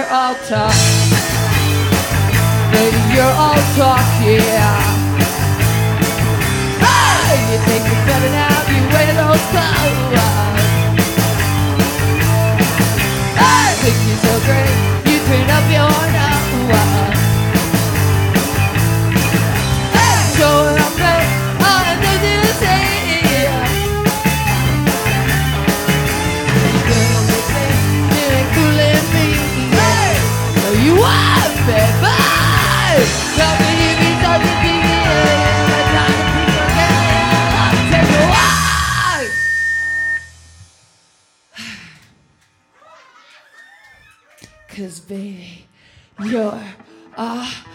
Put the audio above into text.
all talk. Baby, you're all talk, yeah. Hey, you think you're better now, you wear those clothes. Hey, think you're so great, you turn up your nose. Hey, showing up late, all I do is say, girl, they say, you ain't fooling me. Hey, no, you are, baby. Tell me if you start to think it, I'm trying to keep on getting, I'll take you why. 'Cause baby, you're